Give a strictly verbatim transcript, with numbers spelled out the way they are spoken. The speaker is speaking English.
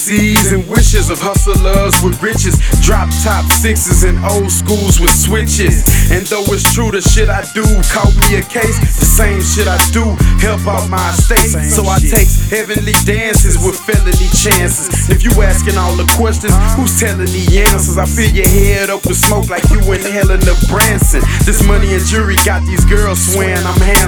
fantasies and wishes of hustlers with riches, drop top sixes and old schools with switches. And though it's true the shit I do caught me a case, the same shit I do help out my estate. So I take heavenly dances with felony chances. If you asking all the questions, who's telling the answers? I fill your head up with smoke like you in Helena Branson. This money and jewelry got these girls swearing I'm handsome.